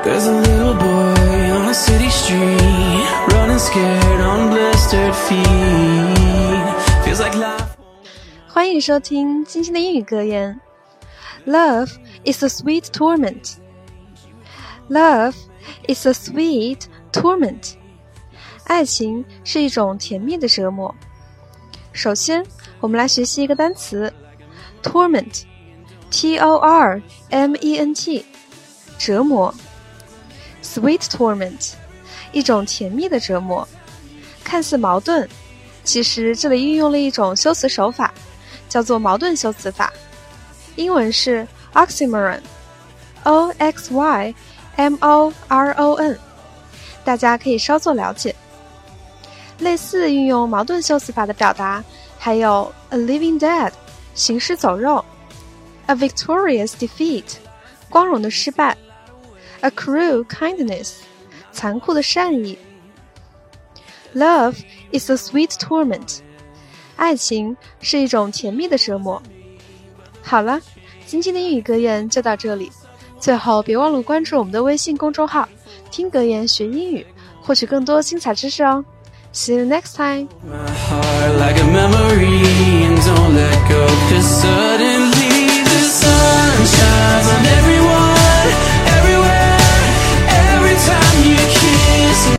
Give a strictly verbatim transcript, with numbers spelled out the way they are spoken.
There's a little boy on a city street, running scared on blistered feet. Feels like life. 欢迎收听今天的英语格言。Love is a sweet torment. Love is a sweet torment. 爱情是一种甜蜜的折磨。首先，我们来学习一个单词 torment. T O R M E N T. 折磨。Sweet torment. 一种甜蜜的折磨。看似矛盾，其实这里运用了一种修辞手法，叫做矛盾修辞法。英文是 oxymoron. O X Y M O R O N. 大家可以稍作了解。类似运用矛盾修辞法的表达还有 a living dead, 行尸走肉， a victorious defeat, 光荣的失败， a cruel kindness, 残酷的善意。 Love is a sweet torment. 爱情是一种甜蜜的折磨。好了，今天的英语格言就到这里。最后别忘了关注我们的微信公众号，听格言学英语，获取更多精彩知识哦。See you next time. My heart like a memory.